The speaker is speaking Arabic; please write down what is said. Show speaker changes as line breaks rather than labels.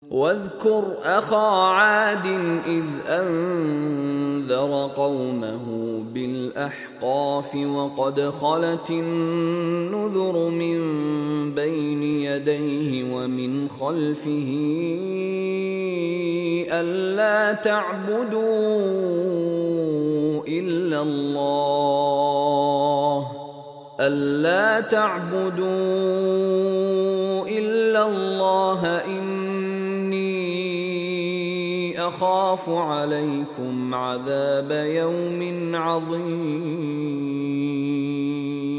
واذكر أخا عاد إذ أنذر قومه بالأحقاف وقد خلت النذر من بين يديه ومن خلفه ألا تعبدوا إلا الله إني أخاف عليكم عذاب يوم عظيم.